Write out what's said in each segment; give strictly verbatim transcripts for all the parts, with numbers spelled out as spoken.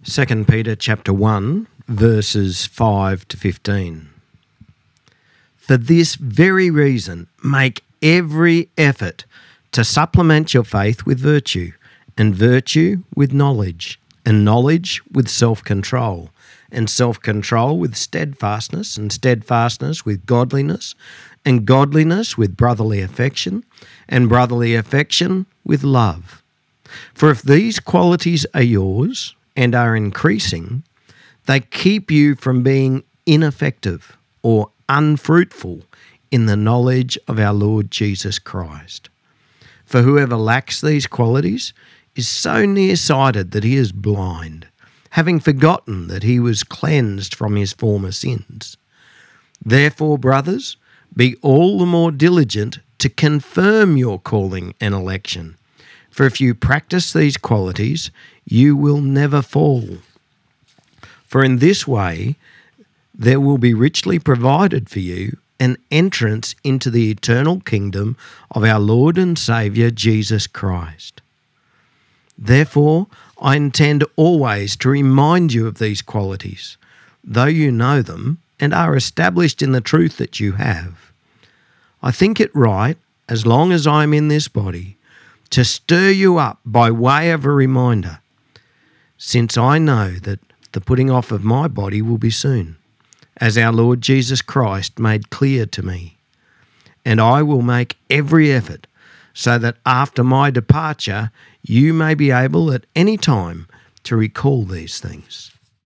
Second Peter chapter one, verses five to fifteen. For this very reason, make every effort to supplement your faith with virtue, and virtue with knowledge, and knowledge with self-control, and self-control with steadfastness, and steadfastness with godliness, and godliness with brotherly affection, and brotherly affection with love. For if these qualities are yours and are increasing, they keep you from being ineffective or unfruitful in the knowledge of our Lord Jesus Christ. For whoever lacks these qualities is so nearsighted that he is blind, having forgotten that he was cleansed from his former sins. Therefore, brothers, be all the more diligent to confirm your calling and election. For if you practice these qualities, you will never fall. For in this way, there will be richly provided for you an entrance into the eternal kingdom of our Lord and Saviour Jesus Christ. Therefore, I intend always to remind you of these qualities, though you know them and are established in the truth that you have. I think it right, as long as I am in this body, to stir you up by way of a reminder, since I know that the putting off of my body will be soon, as our Lord Jesus Christ made clear to me. And I will make every effort so that after my departure you may be able at any time to recall these things.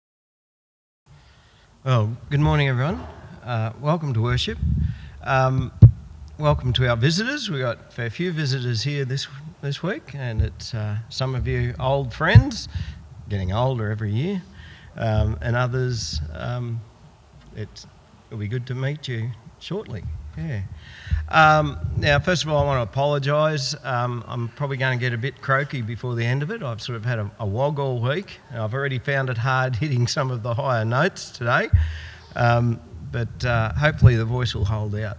Well, good morning, everyone. Uh, welcome to worship. Um, welcome to our visitors. We've got a fair few visitors here this this week, and it's uh, some of you old friends, getting older every year, um, and others, um, it, it'll be good to meet you shortly. Yeah. Um, now, first of all, I want to apologise. Um, I'm probably going to get a bit croaky before the end of it. I've sort of had a, a wog all week, and I've already found it hard hitting some of the higher notes today, um, but uh, hopefully the voice will hold out.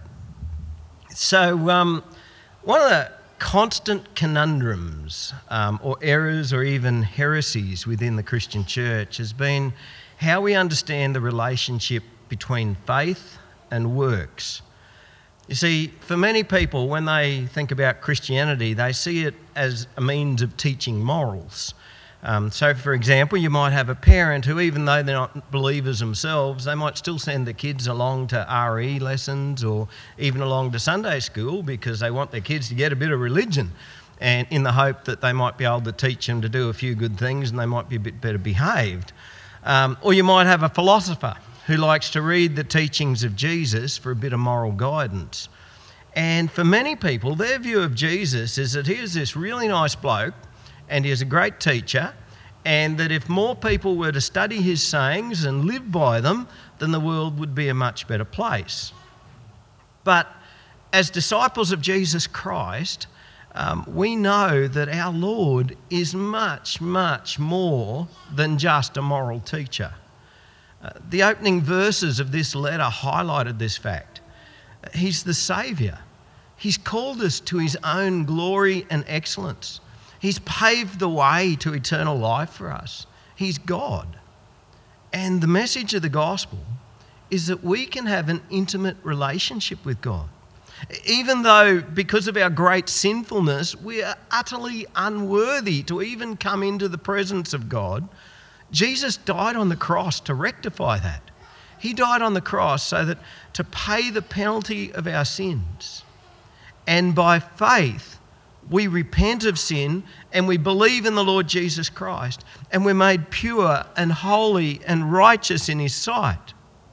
So, um, one of the constant conundrums um, or errors or even heresies within the Christian church has been how we understand the relationship between faith and works. You see, for many people, when they think about Christianity, they see it as a means of teaching morals. Um, so, for example, you might have a parent who, even though they're not believers themselves, they might still send the kids along to R E lessons or even along to Sunday school because they want their kids to get a bit of religion, and in the hope that they might be able to teach them to do a few good things and they might be a bit better behaved. Um, or you might have a philosopher who likes to read the teachings of Jesus for a bit of moral guidance. And for many people, their view of Jesus is that here's this really nice bloke and he is a great teacher, and that if more people were to study his sayings and live by them, then the world would be a much better place. But as disciples of Jesus Christ, um, we know that our Lord is much, much more than just a moral teacher. Uh, the opening verses of this letter highlighted this fact. He's the Saviour. He's called us to his own glory and excellence. He's paved the way to eternal life for us. He's God. And the message of the gospel is that we can have an intimate relationship with God. Even though, because of our great sinfulness, we are utterly unworthy to even come into the presence of God, Jesus died on the cross to rectify that. He died on the cross so that to pay the penalty of our sins. And by faith, we repent of sin and we believe in the Lord Jesus Christ, and we're made pure and holy and righteous in his sight.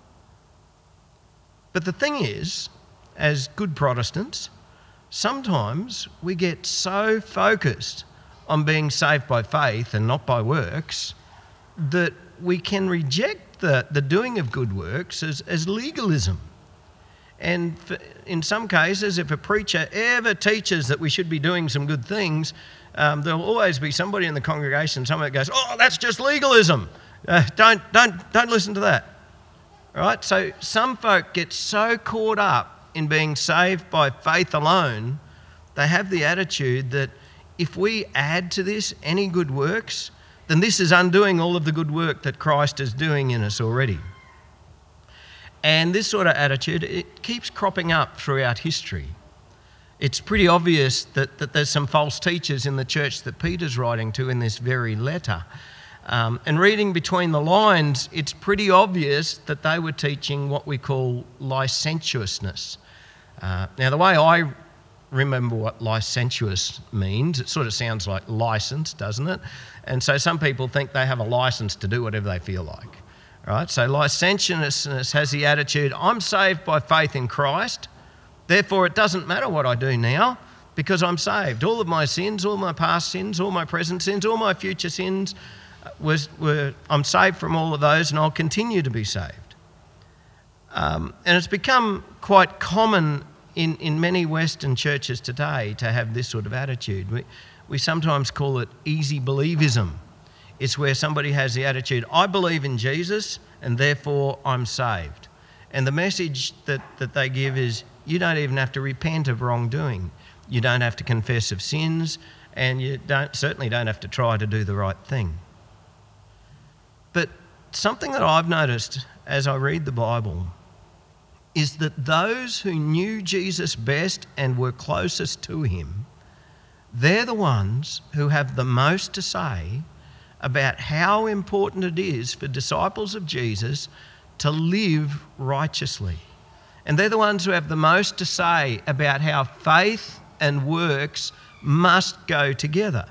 But the thing is, as good Protestants, sometimes we get so focused on being saved by faith and not by works that we can reject the, the doing of good works as, as legalism. And for, in some cases, if a preacher ever teaches that we should be doing some good things, um, there'll always be somebody in the congregation, someone that goes, "Oh, that's just legalism. Uh, don't, don't, don't listen to that." All right? So some folk get so caught up in being saved by faith alone, they have the attitude that if we add to this any good works, then this is undoing all of the good work that Christ is doing in us already. And this sort of attitude, it keeps cropping up throughout history. It's pretty obvious that, that there's some false teachers in the church that Peter's writing to in this very letter. Um, and reading between the lines, it's pretty obvious that they were teaching what we call licentiousness. Uh, now, the way I remember what licentious means, it sort of sounds like license, doesn't it? And so some people think they have a license to do whatever they feel like. Right? So licentiousness has the attitude, I'm saved by faith in Christ, therefore it doesn't matter what I do now because I'm saved. All of my sins, all my past sins, all my present sins, all my future sins, was, were, I'm saved from all of those and I'll continue to be saved. Um, and it's become quite common in, in many Western churches today to have this sort of attitude. We, we sometimes call it easy believism. It's where somebody has the attitude, I believe in Jesus and therefore I'm saved. And the message that, that they give is, you don't even have to repent of wrongdoing. You don't have to confess of sins, and you don't certainly don't have to try to do the right thing. But something that I've noticed as I read the Bible is that those who knew Jesus best and were closest to him, they're the ones who have the most to say about how important it is for disciples of Jesus to live righteously. And they're the ones who have the most to say about how faith and works must go together.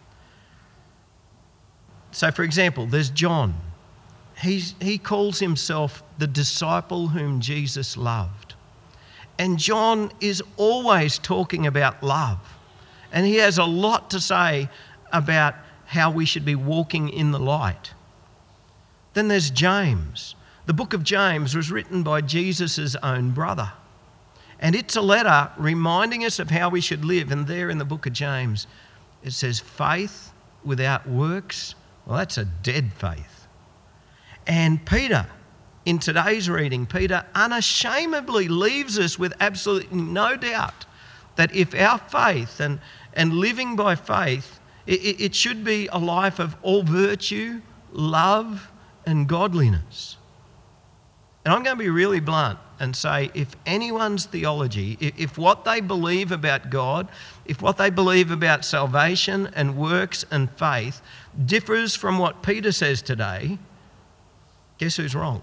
So, for example, there's John. He's, he calls himself the disciple whom Jesus loved. And John is always talking about love. And he has a lot to say about how we should be walking in the light. Then there's James. The book of James was written by Jesus' own brother. And it's a letter reminding us of how we should live. And there in the book of James, it says, faith without works, well, that's a dead faith. And Peter, in today's reading, Peter unashamedly leaves us with absolutely no doubt that if our faith and, and living by faith, it, it should be a life of all virtue, love, and godliness. And I'm going to be really blunt and say if anyone's theology, if, if what they believe about God, if what they believe about salvation and works and faith differs from what Peter says today, guess who's wrong?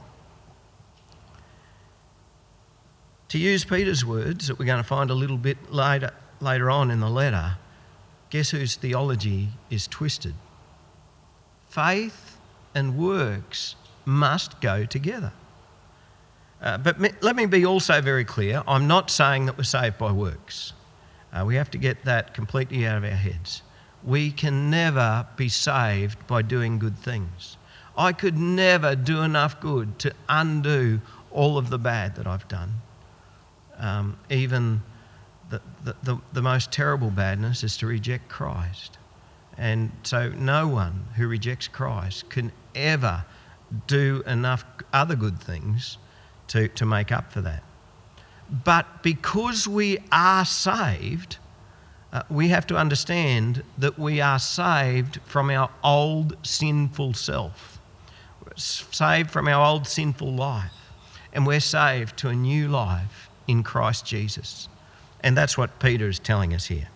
To use Peter's words that we're going to find a little bit later, later on in the letter, guess whose theology is twisted? Faith and works must go together. Uh, but me, let me be also very clear. I'm not saying that we're saved by works. Uh, we have to get that completely out of our heads. We can never be saved by doing good things. I could never do enough good to undo all of the bad that I've done. Um, even the, the, the, the most terrible badness is to reject Christ. And so no one who rejects Christ can ever do enough other good things to, to make up for that. But because we are saved, uh, we have to understand that we are saved from our old sinful self. We're saved from our old sinful life. And we're saved to a new life in Christ Jesus. And that's what Peter is telling us here.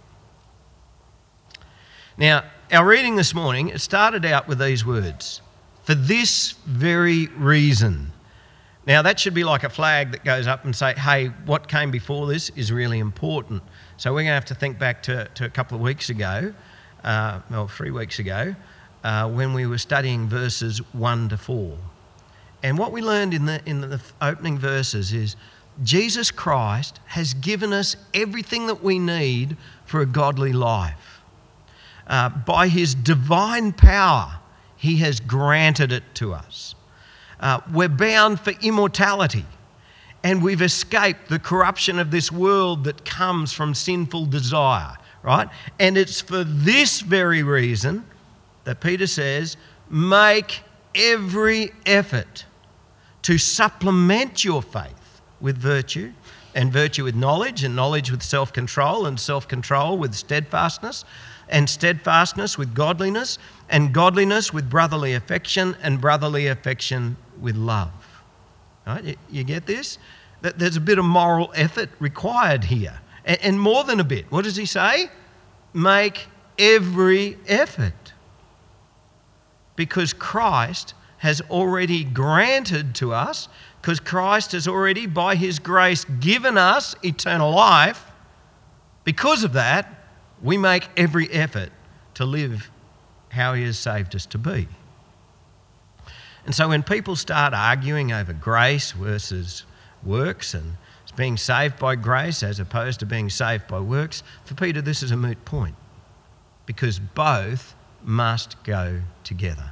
Now, our reading this morning, it started out with these words, for this very reason. Now, that should be like a flag that goes up and say, hey, what came before this is really important. So we're going to have to think back to, to a couple of weeks ago, uh, well, three weeks ago, uh, when we were studying verses one to four. And what we learned in the, in the opening verses is Jesus Christ has given us everything that we need for a godly life. Uh, by his divine power, he has granted it to us. Uh, we're bound for immortality, and we've escaped the corruption of this world that comes from sinful desire, right? And it's for this very reason that Peter says, make every effort to supplement your faith with virtue, and virtue with knowledge, and knowledge with self-control, and self-control with steadfastness, and steadfastness with godliness, and godliness with brotherly affection, and brotherly affection with love. Right? You, you get this? That there's a bit of moral effort required here. And, and more than a bit. What does he say? Make every effort. Because Christ has already granted to us, because Christ has already, by his grace, given us eternal life. Because of that, we make every effort to live how he has saved us to be. And so when people start arguing over grace versus works and being saved by grace as opposed to being saved by works, for Peter this is a moot point, because both must go together.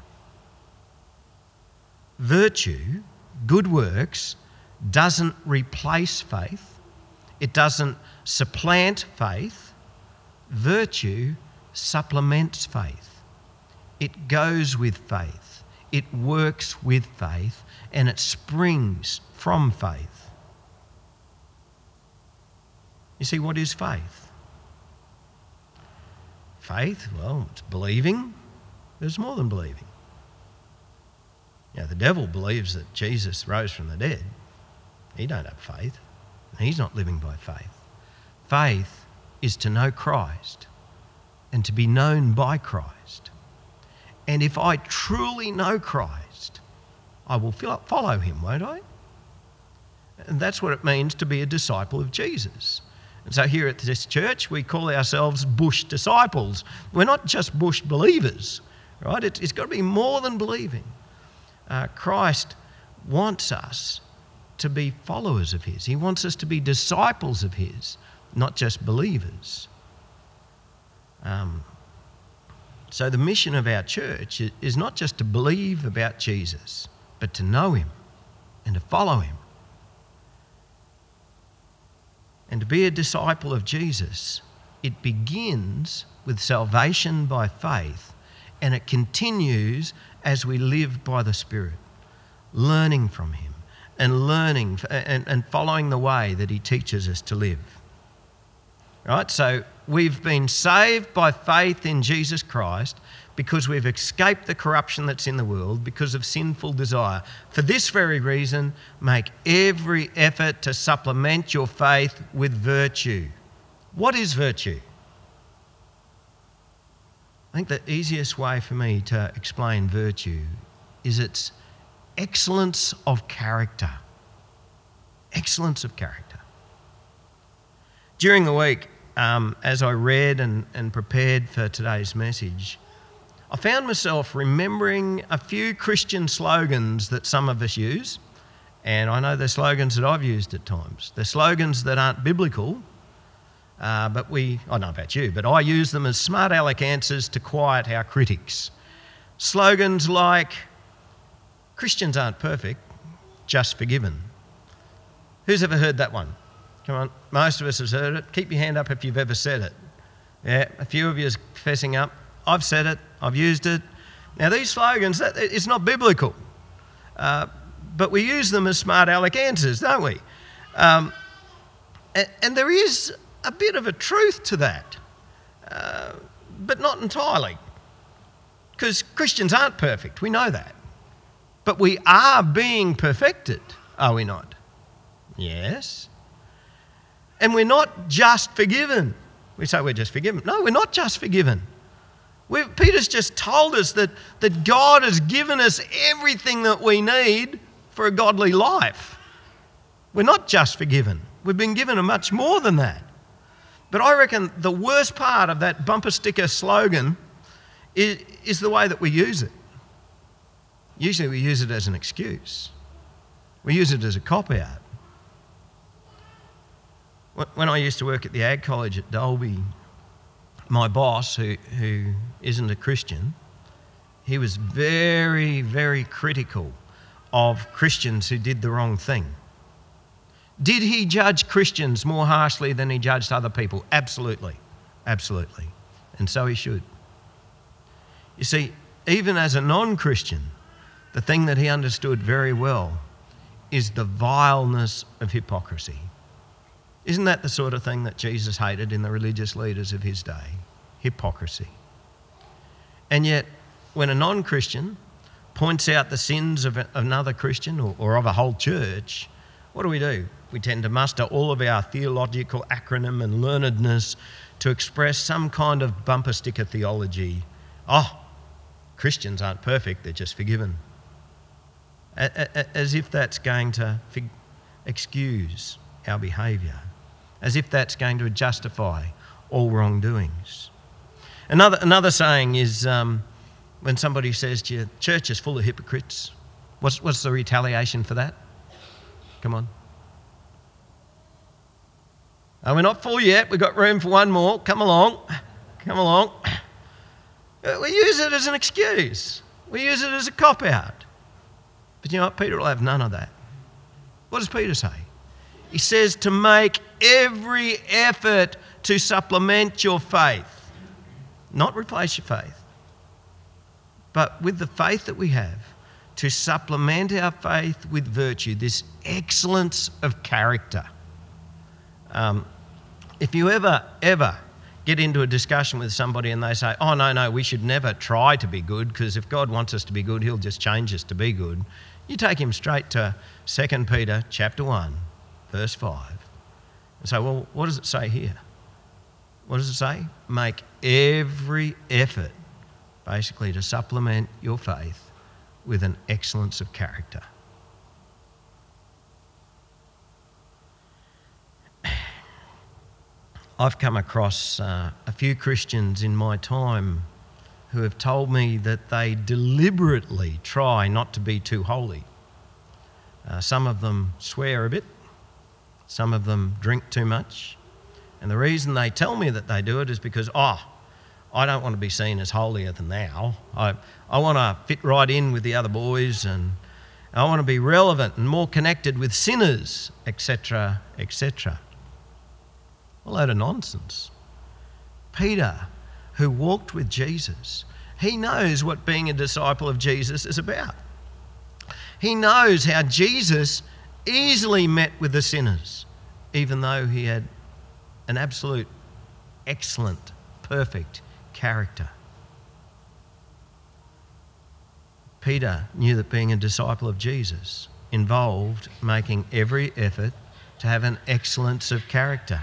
Virtue, good works, doesn't replace faith. It doesn't supplant faith. Virtue supplements faith. It goes with faith. It works with faith, and it springs from faith. You see, what is faith? Faith, well, it's believing. There's more than believing. Now, the devil believes that Jesus rose from the dead. He don't have faith. He's not living by faith. Faith is to know Christ and to be known by Christ. And if I truly know Christ, I will follow him, won't I? And that's what it means to be a disciple of Jesus. And so here at this church, we call ourselves Bush disciples. We're not just Bush believers, right? It's, it's got to be more than believing. Uh, Christ wants us to be followers of his. He wants us to be disciples of his, not just believers. Um, so the mission of our church is not just to believe about Jesus, but to know him and to follow him. And to be a disciple of Jesus, it begins with salvation by faith, and it continues as we live by the Spirit, learning from him and learning and, and following the way that he teaches us to live. Right? So we've been saved by faith in Jesus Christ because we've escaped the corruption that's in the world because of sinful desire. For this very reason, make every effort to supplement your faith with virtue. What is virtue? I think the easiest way for me to explain virtue is its excellence of character. Excellence of character. During the week, um, as I read and, and prepared for today's message, I found myself remembering a few Christian slogans that some of us use, and I know they're slogans that I've used at times. They're slogans that aren't biblical, uh, but we, I don't know about you, but I use them as smart aleck answers to quiet our critics. Slogans like, Christians aren't perfect, just forgiven. Who's ever heard that one? Come on, most of us have heard it. Keep your hand up if you've ever said it. Yeah, a few of you are fessing up. I've said it, I've used it. Now these slogans, that, it's not biblical, uh, but we use them as smart aleck answers, don't we? Um, and, and there is a bit of a truth to that, uh, but not entirely, because Christians aren't perfect, we know that. But we are being perfected, are we not? Yes. And we're not just forgiven. We say we're just forgiven. No, we're not just forgiven. We've, Peter's just told us that, that God has given us everything that we need for a godly life. We're not just forgiven. We've been given a much more than that. But I reckon the worst part of that bumper sticker slogan is, is the way that we use it. Usually we use it as an excuse. We use it as a cop-out. When I used to work at the Ag College at Dalby, my boss, who, who isn't a Christian, he was very, very critical of Christians who did the wrong thing. Did he judge Christians more harshly than he judged other people? Absolutely. Absolutely. And so he should. You see, even as a non-Christian, the thing that he understood very well is the vileness of hypocrisy. Isn't that the sort of thing that Jesus hated in the religious leaders of his day? Hypocrisy. And yet, when a non-Christian points out the sins of another Christian or, or of a whole church, what do we do? We tend to muster all of our theological acronym and learnedness to express some kind of bumper sticker theology. Oh, Christians aren't perfect, they're just forgiven. As if that's going to excuse our behaviour, as if that's going to justify all wrongdoings. Another, another saying is um, when somebody says to you, church is full of hypocrites, what's, what's the retaliation for that? Come on. Oh, we're not full yet, we've got room for one more, come along, come along. We use it as an excuse. We use it as a cop-out. But you know what? Peter will have none of that. What does Peter say? He says to make every effort to supplement your faith. Not replace your faith. But with the faith that we have, to supplement our faith with virtue, this excellence of character. Um, if you ever, ever get into a discussion with somebody and they say, oh, no, no, we should never try to be good because if God wants us to be good, he'll just change us to be good. You take him straight to Second Peter chapter one, verse five, and say, well, what does it say here? What does it say? Make every effort, basically, to supplement your faith with an excellence of character. I've come across uh, a few Christians in my time who have told me that they deliberately try not to be too holy. Uh, some of them swear a bit, some of them drink too much, and the reason they tell me that they do it is because, oh, I don't want to be seen as holier than thou. I, I want to fit right in with the other boys, and I want to be relevant and more connected with sinners, et cetera, et cetera. A load of nonsense. Peter, who walked with Jesus, he knows what being a disciple of Jesus is about. He knows how Jesus easily met with the sinners, even though he had an absolute, excellent, perfect character. Peter knew that being a disciple of Jesus involved making every effort to have an excellence of character.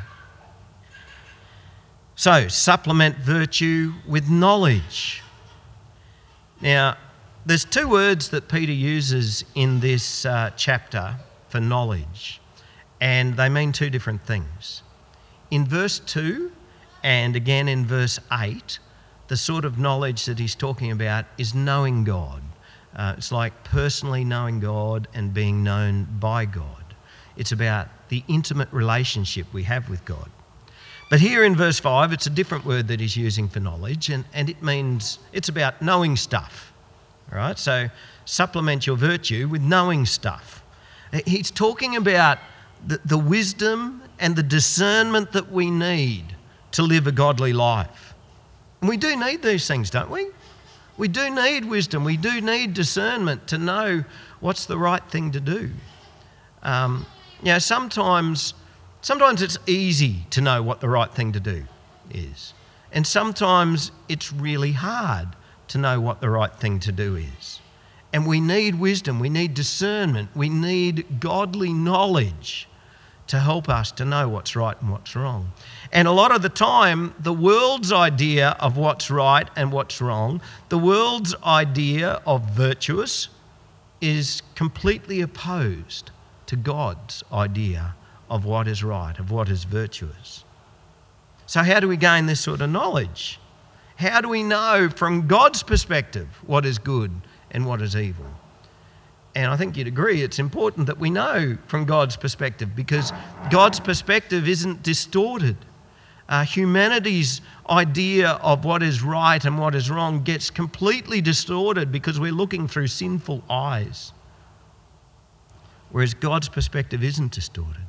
So, supplement virtue with knowledge. Now, there's two words that Peter uses in this uh, chapter for knowledge, and they mean two different things. In verse two and again in verse eight, the sort of knowledge that he's talking about is knowing God. Uh, it's like personally knowing God and being known by God. It's about the intimate relationship we have with God. But here in verse five, it's a different word that he's using for knowledge, and, and it means it's about knowing stuff. All right, so supplement your virtue with knowing stuff. He's talking about the, the wisdom and the discernment that we need to live a godly life. And we do need these things, don't we? We do need wisdom. We do need discernment to know what's the right thing to do. Um, you know, sometimes... Sometimes it's easy to know what the right thing to do is. And sometimes it's really hard to know what the right thing to do is. And we need wisdom, we need discernment, we need godly knowledge to help us to know what's right and what's wrong. And a lot of the time, the world's idea of what's right and what's wrong, the world's idea of virtuous is completely opposed to God's idea of what is right, of what is virtuous. So how do we gain this sort of knowledge? How do we know from God's perspective what is good and what is evil? And I think you'd agree it's important that we know from God's perspective because God's perspective isn't distorted. Uh, humanity's idea of what is right and what is wrong gets completely distorted because we're looking through sinful eyes. Whereas God's perspective isn't distorted.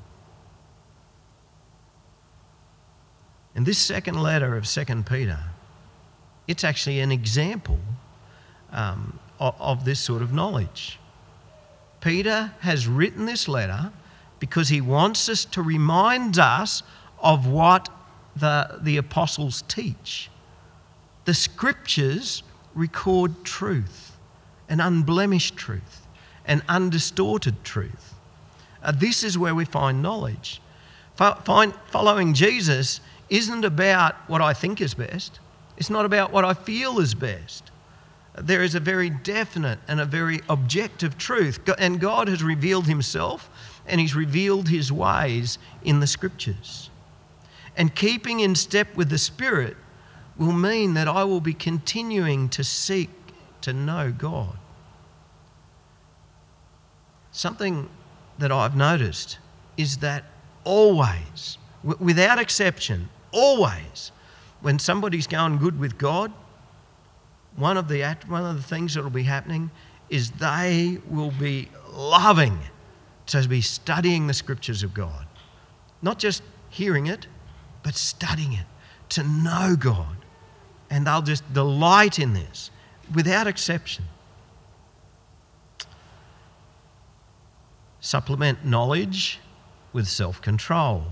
And this second letter of Second Peter, it's actually an example um, of, of this sort of knowledge. Peter has written this letter because he wants us to remind us of what the, the apostles teach. The scriptures record truth, an unblemished truth, an undistorted truth. Uh, this is where we find knowledge. Fo- find, following Jesus isn't about what I think is best. It's not about what I feel is best. There is a very definite and a very objective truth. And God has revealed himself and he's revealed his ways in the scriptures. And keeping in step with the Spirit will mean that I will be continuing to seek to know God. Something that I've noticed is that always, w- without exception, always, when somebody's going good with God, one of the act- one of the things that will be happening is they will be loving to be studying the scriptures of God. Not just hearing it, but studying it, to know God. And they'll just delight in this, without exception. Supplement knowledge with self-control.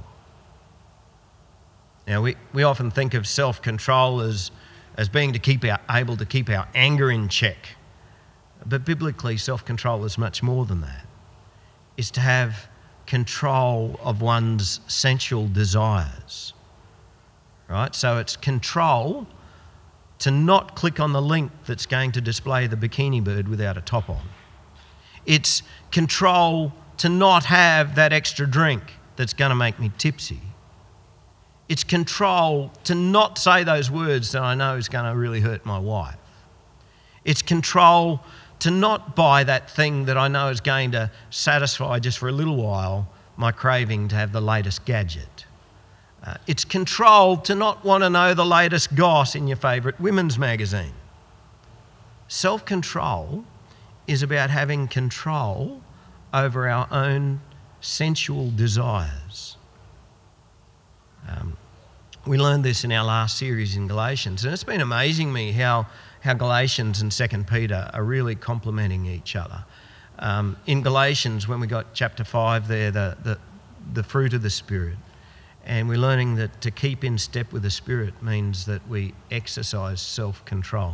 Now, we, we often think of self-control as, as being to keep our, able to keep our anger in check. But biblically, self-control is much more than that. It's to have control of one's sensual desires. Right? So it's control to not click on the link that's going to display the bikini bird without a top on. It's control to not have that extra drink that's going to make me tipsy. It's control to not say those words that I know is going to really hurt my wife. It's control to not buy that thing that I know is going to satisfy just for a little while my craving to have the latest gadget. Uh, it's control to not want to know the latest goss in your favourite women's magazine. Self-control is about having control over our own sensual desires. Um, we learned this in our last series in Galatians, and it's been amazing me how, how Galatians and Second Peter are really complementing each other. Um, in Galatians, when we got chapter five there, the, the, the fruit of the Spirit, and we're learning that to keep in step with the Spirit means that we exercise self-control.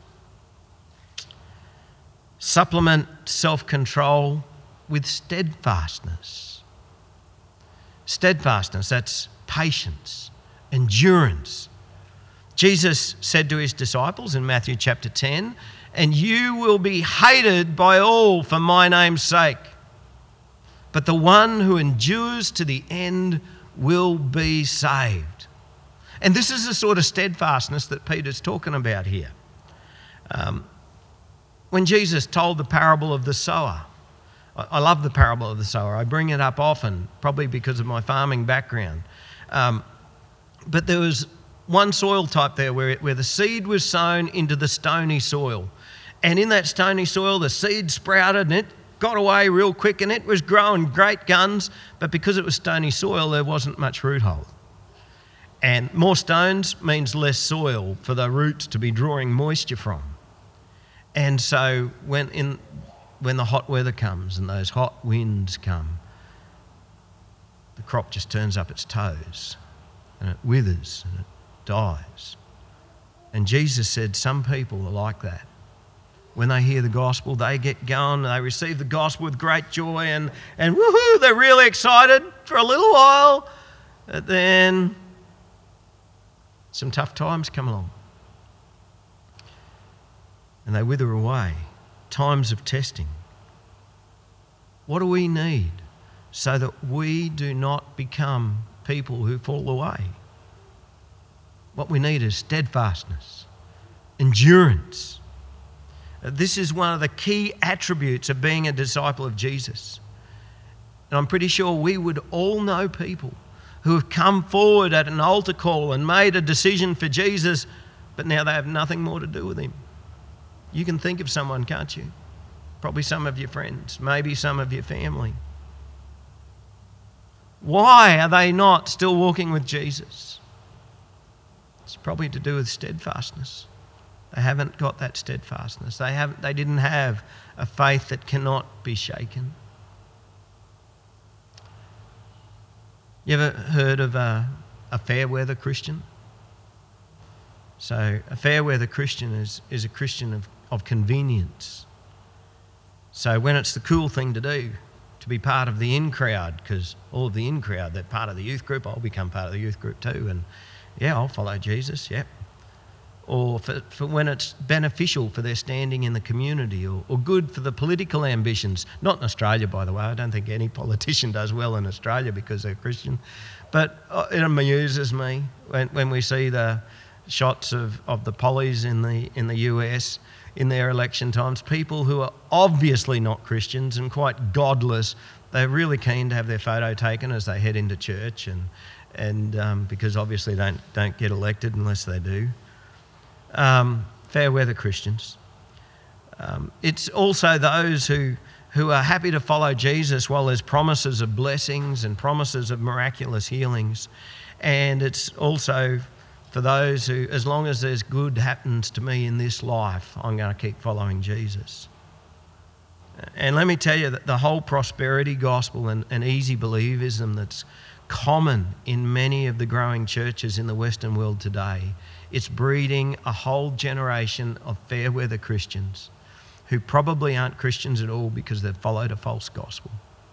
Supplement self-control with steadfastness. Steadfastness, that's patience, endurance. Jesus said to his disciples in Matthew chapter ten, "And you will be hated by all for my name's sake, but the one who endures to the end will be saved." And this is the sort of steadfastness that Peter's talking about here. Um, when Jesus told the parable of the sower, I, I love the parable of the sower. I bring it up often, probably because of my farming background. Um, but there was one soil type there where, it, where the seed was sown into the stony soil. And in that stony soil, the seed sprouted and it got away real quick and it was growing great guns, but because it was stony soil, there wasn't much root hold. And more stones means less soil for the roots to be drawing moisture from. And so when in when the hot weather comes and those hot winds come, the crop just turns up its toes and it withers and it dies. And Jesus said some people are like that. When they hear the gospel, they get going, they receive the gospel with great joy and, and woohoo, they're really excited for a little while. But then some tough times come along and they wither away. Times of testing. What do we need so that we do not become people who fall away? What we need is steadfastness, endurance. This is one of the key attributes of being a disciple of Jesus. And I'm pretty sure we would all know people who have come forward at an altar call and made a decision for Jesus, but now they have nothing more to do with him. You can think of someone, can't you? Probably some of your friends, maybe some of your family. Why are they not still walking with Jesus? It's probably to do with steadfastness. They haven't got that steadfastness. They haven't. They didn't have a faith that cannot be shaken. You ever heard of a, a fair weather Christian? So a fair weather Christian is, is a Christian of, of convenience. So when it's the cool thing to do, to be part of the in crowd, because all of the in crowd, they're part of the youth group, I'll become part of the youth group too, and yeah, I'll follow Jesus, yep. Or for, for when it's beneficial for their standing in the community, or, or good for the political ambitions. Not in Australia, by the way. I don't think any politician does well in Australia because they're Christian. But it amuses me when, when we see the shots of, of the pollies in the in the U S in their election times, people who are obviously not Christians and quite godless. They're really keen to have their photo taken as they head into church, and and um, because obviously they don't, don't get elected unless they do. Um, fair weather Christians. Um, it's also those who who are happy to follow Jesus while there's promises of blessings and promises of miraculous healings. And it's also for those who, as long as there's good happens to me in this life, I'm going to keep following Jesus. And let me tell you that the whole prosperity gospel and, and easy believism that's common in many of the growing churches in the Western world today, it's breeding a whole generation of fair weather Christians who probably aren't Christians at all because they've followed a false gospel.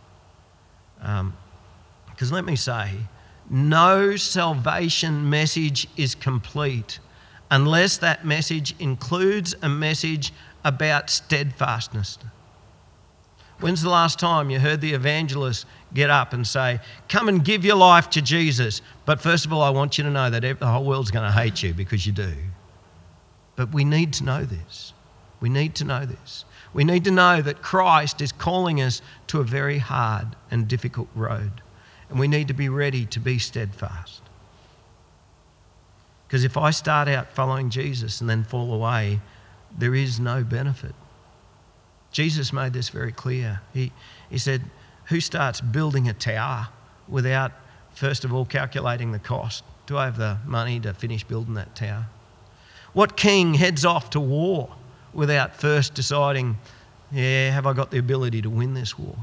Um, because let me say, no salvation message is complete unless that message includes a message about steadfastness. When's the last time you heard the evangelist get up and say, come and give your life to Jesus, but first of all, I want you to know that the whole world's going to hate you because you do. But we need to know this. We need to know this. We need to know that Christ is calling us to a very hard and difficult road, and we need to be ready to be steadfast. Because if I start out following Jesus and then fall away, there is no benefit. Jesus made this very clear. He, he said, who starts building a tower without, first of all, calculating the cost? Do I have the money to finish building that tower? What king heads off to war without first deciding, yeah, have I got the ability to win this war?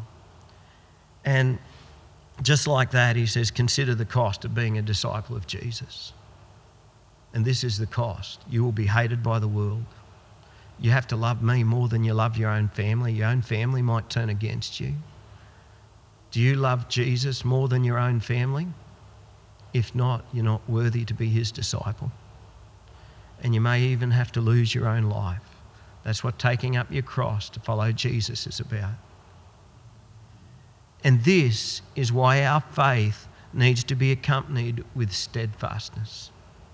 And just like that, he says, consider the cost of being a disciple of Jesus. And this is the cost. You will be hated by the world. You have to love me more than you love your own family. Your own family might turn against you. Do you love Jesus more than your own family? If not, you're not worthy to be his disciple. And you may even have to lose your own life. That's what taking up your cross to follow Jesus is about. And this is why our faith needs to be accompanied with steadfastness.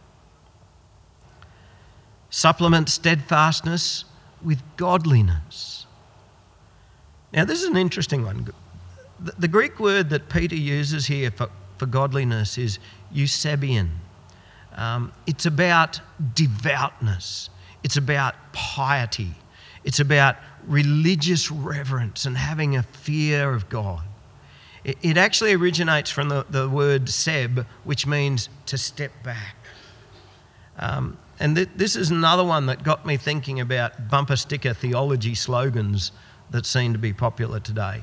Supplement steadfastness with godliness. Now, this is an interesting one. The, the Greek word that Peter uses here for, for godliness is eusebion. Um, it's about devoutness. It's about piety. It's about religious reverence and having a fear of God. It, it actually originates from the, the word seb, which means to step back. Um, and th- this is another one that got me thinking about bumper sticker theology slogans that seem to be popular today.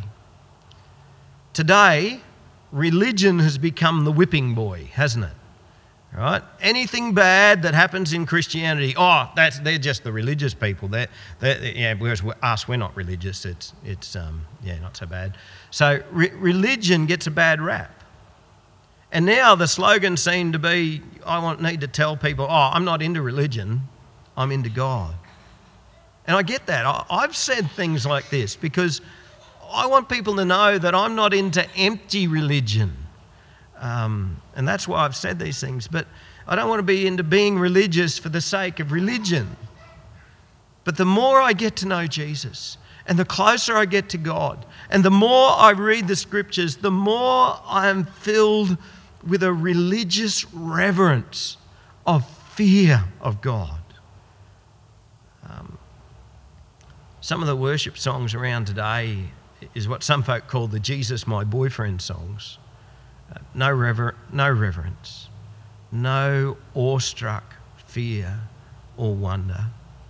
Today, religion has become the whipping boy, hasn't it? Right? Anything bad that happens in Christianity, oh, that's they're just the religious people. They're, they're, yeah, whereas us, we're not religious. It's it's um, yeah, not so bad. So re- religion gets a bad rap. And now the slogans seem to be, I want need to tell people, oh, I'm not into religion, I'm into God. And I get that. I, I've said things like this because I want people to know that I'm not into empty religion. Um, and that's why I've said these things. But I don't want to be into being religious for the sake of religion. But the more I get to know Jesus, and the closer I get to God, and the more I read the scriptures, the more I am filled with a religious reverence of fear of God. Um, some of the worship songs around today is what some folk call the Jesus My Boyfriend songs. Uh, no, rever- no reverence, no awestruck fear or wonder.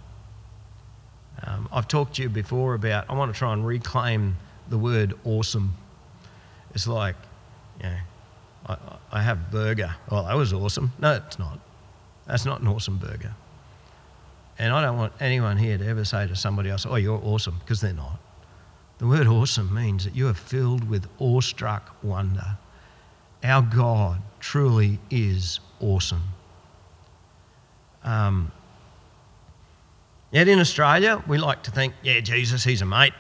Um, I've talked to you before about, I want to try and reclaim the word awesome. It's like, you know, I, I have burger. Oh, that was awesome. No, it's not. That's not an awesome burger. And I don't want anyone here to ever say to somebody else, oh, you're awesome, because they're not. The word awesome means that you are filled with awestruck wonder. Our God truly is awesome. Um, yet in Australia, we like to think, yeah, Jesus, he's a mate.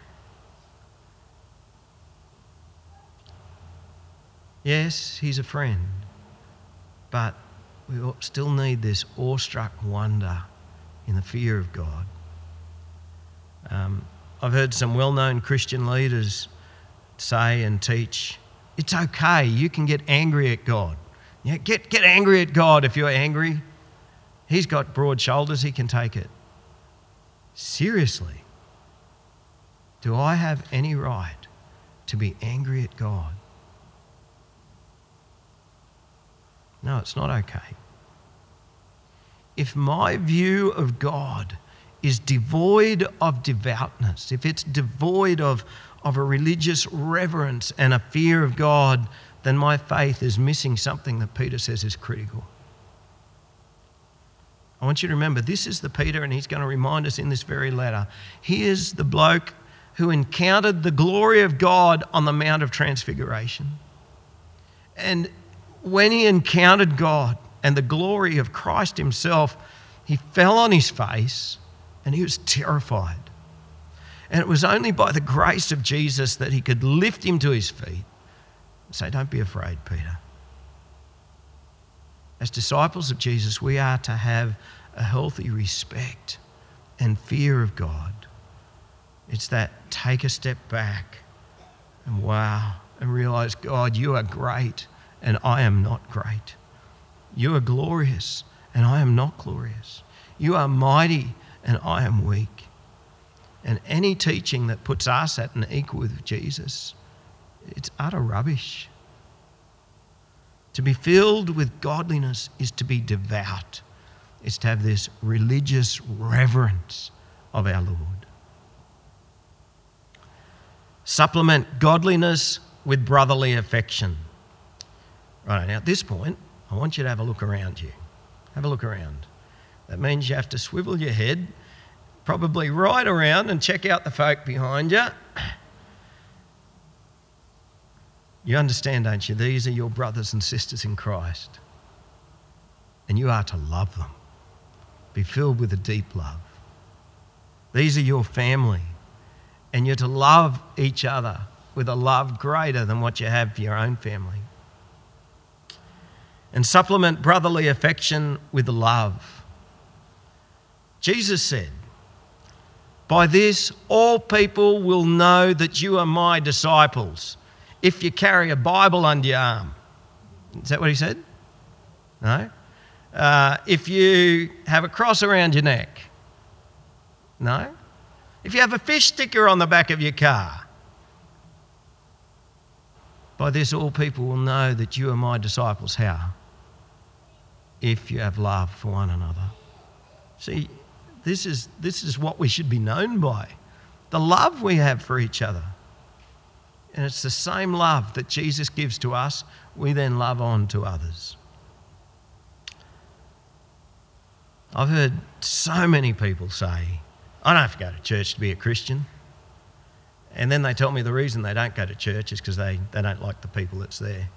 Yes, he's a friend. But we still need this awestruck wonder in the fear of God. Um, I've heard some well-known Christian leaders say and teach, it's okay, you can get angry at God. Yeah, get, get angry at God if you're angry. He's got broad shoulders, he can take it. Seriously, do I have any right to be angry at God? No, it's not okay. If my view of God is devoid of devoutness, if it's devoid of, of a religious reverence and a fear of God, then my faith is missing something that Peter says is critical. I want you to remember, this is the Peter, and he's going to remind us in this very letter. He is the bloke who encountered the glory of God on the Mount of Transfiguration. And when he encountered God and the glory of Christ himself, he fell on his face and he was terrified. And it was only by the grace of Jesus that he could lift him to his feet and say, don't be afraid, Peter. As disciples of Jesus, we are to have a healthy respect and fear of God. It's that take a step back and wow, and realize, God, you are great and I am not great. You are glorious and I am not glorious. You are mighty and I am weak. And any teaching that puts us at an equal with Jesus, it's utter rubbish. To be filled with godliness is to be devout. It's to have this religious reverence of our Lord. Supplement godliness with brotherly affection. Right, now at this point, I want you to have a look around you. Have a look around. That means you have to swivel your head, probably right around and check out the folk behind you. You understand, don't you? These are your brothers and sisters in Christ. And you are to love them. Be filled with a deep love. These are your family. And you're to love each other with a love greater than what you have for your own family. And supplement brotherly affection with love. Jesus said, by this all people will know that you are my disciples if you carry a Bible under your arm. Is that what he said? No? Uh, if you have a cross around your neck. No? If you have a fish sticker on the back of your car. By this all people will know that you are my disciples. How? If you have love for one another. See, this is, this is what we should be known by. The love we have for each other. And it's the same love that Jesus gives to us, we then love on to others. I've heard so many people say, I don't have to go to church to be a Christian. And then they tell me the reason they don't go to church is because they, they don't like the people that's there.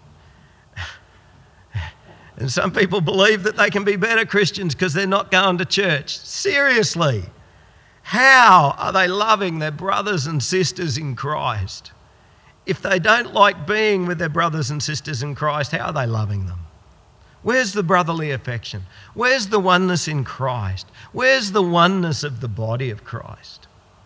And some people believe that they can be better Christians because they're not going to church. Seriously, how are they loving their brothers and sisters in Christ? If they don't like being with their brothers and sisters in Christ, how are they loving them? Where's the brotherly affection? Where's the oneness in Christ? Where's the oneness of the body of Christ?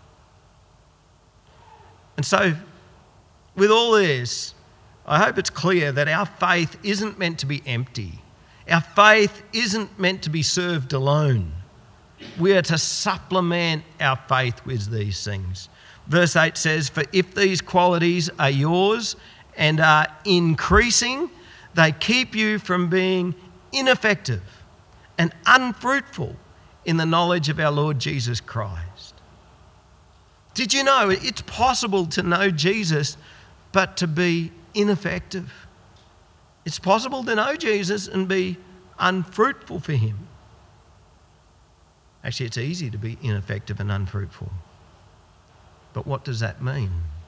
And so, with all this, I hope it's clear that our faith isn't meant to be empty. Our faith isn't meant to be served alone. We are to supplement our faith with these things. Verse eight says, for if these qualities are yours and are increasing, they keep you from being ineffective and unfruitful in the knowledge of our Lord Jesus Christ. Did you know it's possible to know Jesus but to be ineffective? It's possible to know Jesus and be unfruitful for him. Actually, it's easy to be ineffective and unfruitful. But what does that mean?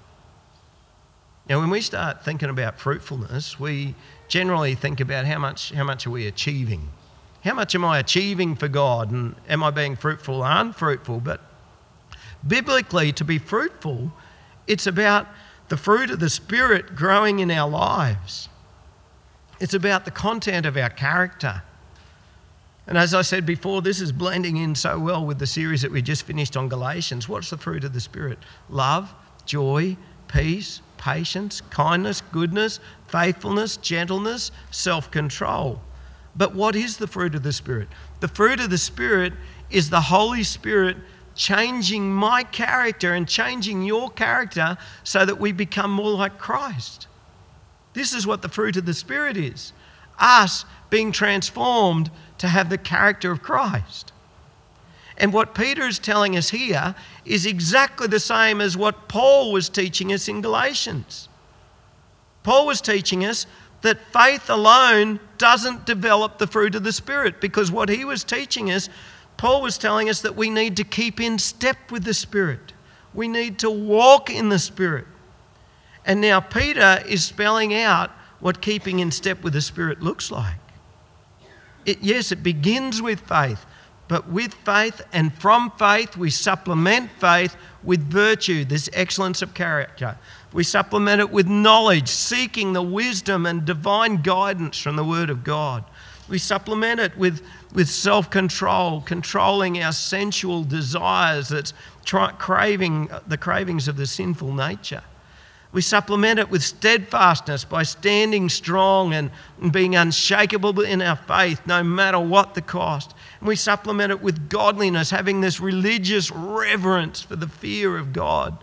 Now, when we start thinking about fruitfulness, we generally think about how much, how much are we achieving? How much am I achieving for God? And am I being fruitful or unfruitful? But biblically, to be fruitful, it's about the fruit of the Spirit growing in our lives. It's about the content of our character. And as I said before, this is blending in so well with the series that we just finished on Galatians. What's the fruit of the Spirit? Love, joy, peace, patience, kindness, goodness, faithfulness, gentleness, self-control. But what is the fruit of the Spirit? The fruit of the Spirit is the Holy Spirit changing my character and changing your character so that we become more like Christ. This is what the fruit of the Spirit is. Us being transformed to have the character of Christ. And what Peter is telling us here is exactly the same as what Paul was teaching us in Galatians. Paul was teaching us that faith alone doesn't develop the fruit of the Spirit, because what he was teaching us, Paul was telling us that we need to keep in step with the Spirit. We need to walk in the Spirit. And now Peter is spelling out what keeping in step with the Spirit looks like. It, yes, it begins with faith, but with faith and from faith we supplement faith with virtue, this excellence of character. We supplement it with knowledge, seeking the wisdom and divine guidance from the Word of God. We supplement it with, with self-control, controlling our sensual desires, that's try, craving the cravings of the sinful nature. We supplement it with steadfastness by standing strong and being unshakable in our faith, no matter what the cost. And we supplement it with godliness, having this religious reverence for the fear of God,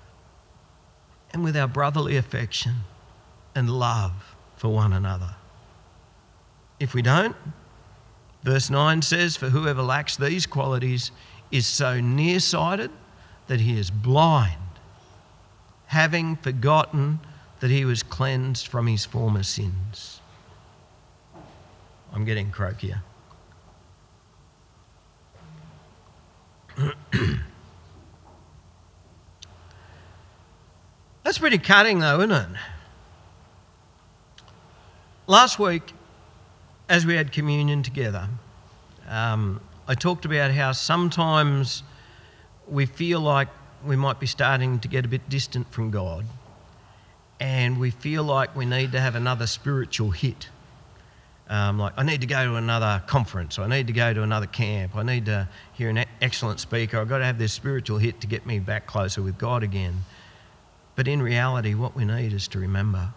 and with our brotherly affection and love for one another. If we don't, verse nine says, "For whoever lacks these qualities is so nearsighted that he is blind, having forgotten that he was cleansed from his former sins." I'm getting croakier. That's pretty cutting though, isn't it? Last week, as we had communion together, um, I talked about how sometimes we feel like we might be starting to get a bit distant from God, and we feel like we need to have another spiritual hit. Um, like, I need to go to another conference, I need to go to another camp, I need to hear an excellent speaker, I've got to have this spiritual hit to get me back closer with God again. But in reality, what we need is to remember.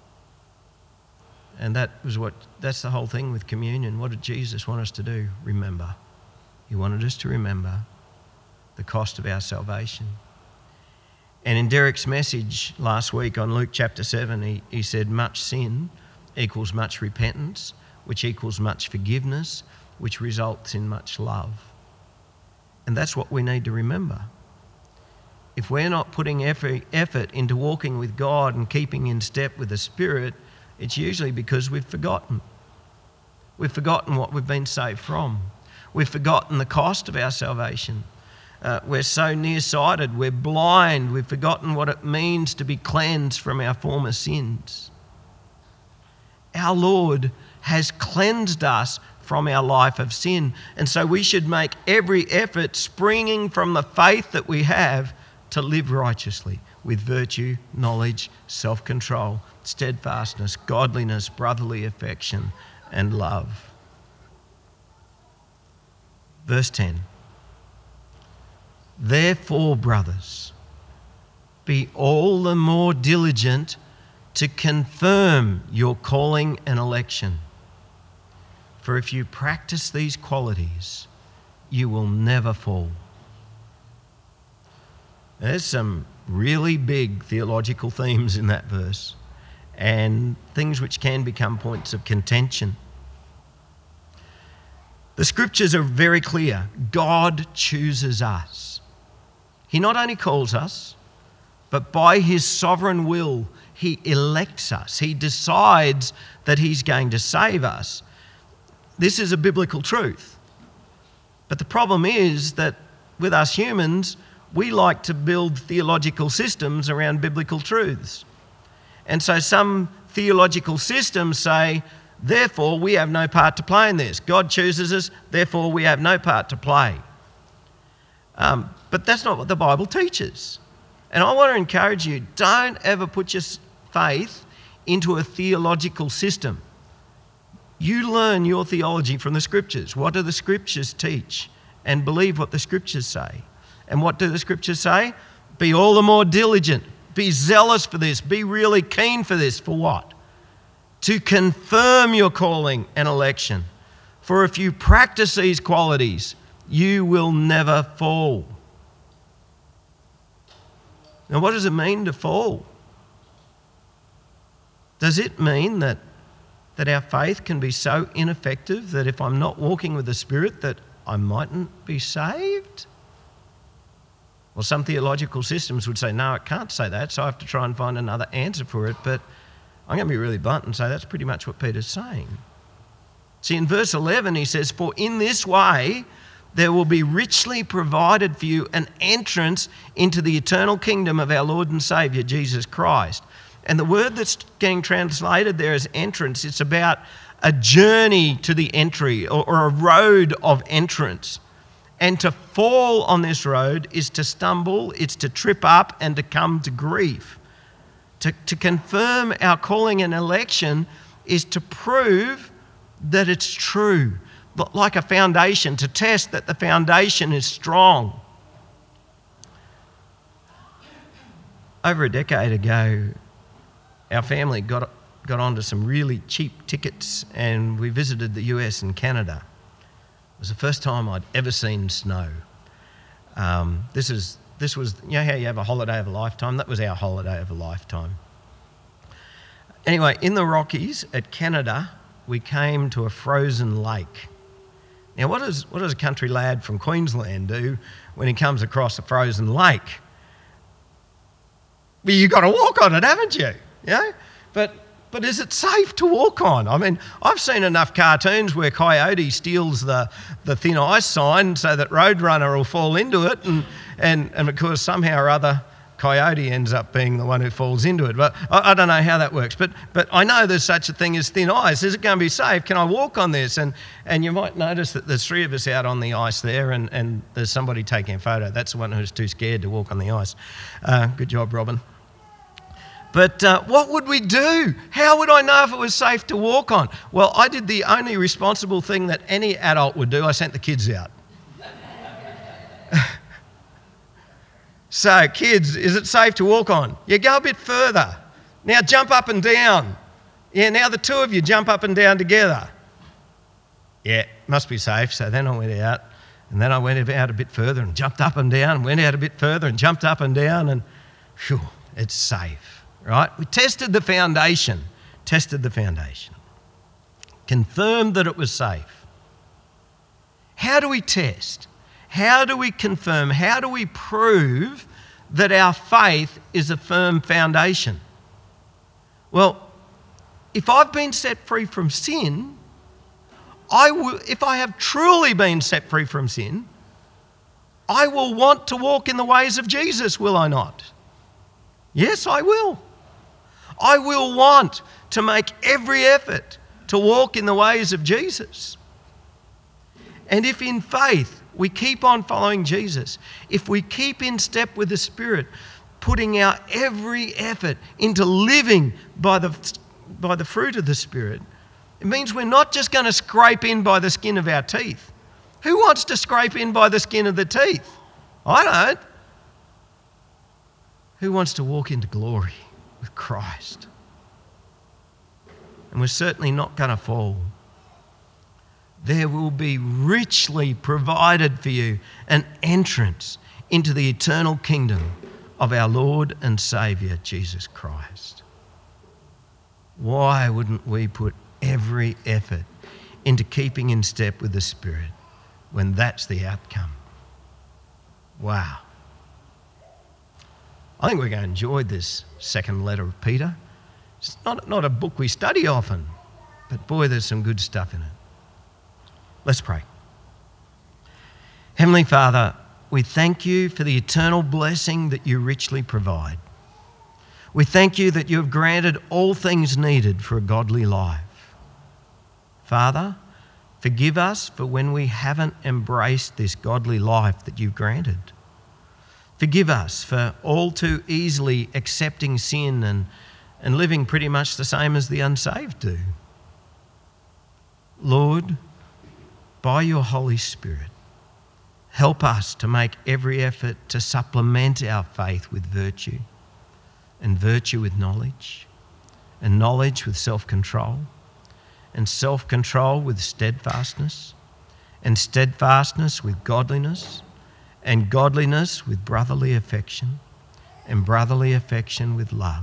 And that was what, that's the whole thing with communion. What did Jesus want us to do? Remember. He wanted us to remember the cost of our salvation. And in Derek's message last week on Luke chapter seven, he, he said much sin equals much repentance, which equals much forgiveness, which results in much love. And that's what we need to remember. If we're not putting effort, effort into walking with God and keeping in step with the Spirit, it's usually because we've forgotten. We've forgotten what we've been saved from. We've forgotten the cost of our salvation. Uh, we're so nearsighted, we're blind, we've forgotten what it means to be cleansed from our former sins. Our Lord has cleansed us from our life of sin, and so we should make every effort springing from the faith that we have to live righteously with virtue, knowledge, self-control, steadfastness, godliness, brotherly affection, and love. Verse ten. Therefore, brothers, be all the more diligent to confirm your calling and election. For if you practice these qualities, you will never fall. There's some really big theological themes in that verse, and things which can become points of contention. The scriptures are very clear. God chooses us. He not only calls us, but by his sovereign will, he elects us. He decides that he's going to save us. This is a biblical truth. But the problem is that with us humans, we like to build theological systems around biblical truths. And so some theological systems say, therefore, we have no part to play in this. God chooses us, therefore, we have no part to play. Um, but that's not what the Bible teaches. And I want to encourage you, don't ever put your faith into a theological system. You learn your theology from the Scriptures. What do the Scriptures teach? And believe what the Scriptures say. And what do the Scriptures say? Be all the more diligent. Be zealous for this. Be really keen for this. For what? To confirm your calling and election. For if you practice these qualities, you will never fall. Now, what does it mean to fall? Does it mean that, that our faith can be so ineffective that if I'm not walking with the Spirit that I mightn't be saved? Well, some theological systems would say, no, it can't say that, so I have to try and find another answer for it. But I'm going to be really blunt and say that's pretty much what Peter's saying. See, in verse eleven, he says, for in this way there will be richly provided for you an entrance into the eternal kingdom of our Lord and Saviour, Jesus Christ. And the word that's getting translated there as entrance, it's about a journey to the entry or, or a road of entrance. And to fall on this road is to stumble, it's to trip up and to come to grief. To, to confirm our calling and election is to prove that it's true, like a foundation, to test that the foundation is strong. Over a decade ago, our family got, got onto some really cheap tickets and we visited the U S and Canada. It was the first time I'd ever seen snow. Um, this is this was, you know how you have a holiday of a lifetime? That was our holiday of a lifetime. Anyway, in the Rockies at Canada, we came to a frozen lake. Now, what does what does a country lad from Queensland do when he comes across a frozen lake? Well, you've got to walk on it, haven't you? You know? But But is it safe to walk on? I mean, I've seen enough cartoons where Coyote steals the, the thin ice sign so that Roadrunner will fall into it, and, and, and of course somehow or other Coyote ends up being the one who falls into it. But I, I don't know how that works. But but I know there's such a thing as thin ice. Is it going to be safe? Can I walk on this? And and you might notice that there's three of us out on the ice there, and, and there's somebody taking a photo. That's the one who's too scared to walk on the ice. Uh, good job, Robin. But uh, what would we do? How would I know if it was safe to walk on? Well, I did the only responsible thing that any adult would do. I sent the kids out. So, kids, is it safe to walk on? Yeah, go a bit further. Now jump up and down. Yeah, now the two of you jump up and down together. Yeah, must be safe. So then I went out, and then I went out a bit further and jumped up and down, went out a bit further and jumped up and down, and phew, it's safe. Right? We tested the foundation, tested the foundation, confirmed that it was safe. How do we test? How do we confirm? How do we prove that our faith is a firm foundation? Well, if I've been set free from sin, I will, if I have truly been set free from sin, I will want to walk in the ways of Jesus, will I not? Yes, I will. I will want to make every effort to walk in the ways of Jesus. And if in faith we keep on following Jesus, if we keep in step with the Spirit, putting our every effort into living by the, by the fruit of the Spirit, it means we're not just going to scrape in by the skin of our teeth. Who wants to scrape in by the skin of the teeth? I don't. Who wants to walk into glory with Christ? And we're certainly not going to fall. There will be richly provided for you an entrance into the eternal kingdom of our Lord and Saviour, Jesus Christ. Why wouldn't we put every effort into keeping in step with the Spirit when that's the outcome? Wow. I think we're going to enjoy this second letter of Peter. It's not, not a book we study often, but boy, there's some good stuff in it. Let's pray. Heavenly Father, we thank you for the eternal blessing that you richly provide. We thank you that you have granted all things needed for a godly life. Father, forgive us for when we haven't embraced this godly life that you've granted. Forgive us for all too easily accepting sin and, and living pretty much the same as the unsaved do. Lord, by your Holy Spirit, help us to make every effort to supplement our faith with virtue, and virtue with knowledge, and knowledge with self-control, and self-control with steadfastness, and steadfastness with godliness, and godliness with brotherly affection, and brotherly affection with love.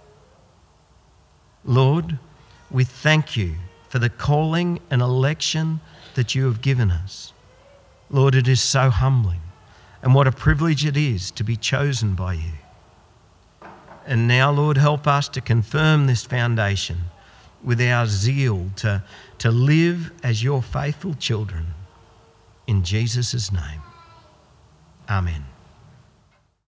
Lord, we thank you for the calling and election that you have given us. Lord, it is so humbling, and what a privilege it is to be chosen by you. And now, Lord, help us to confirm this foundation with our zeal to, to live as your faithful children. In Jesus' name, amen.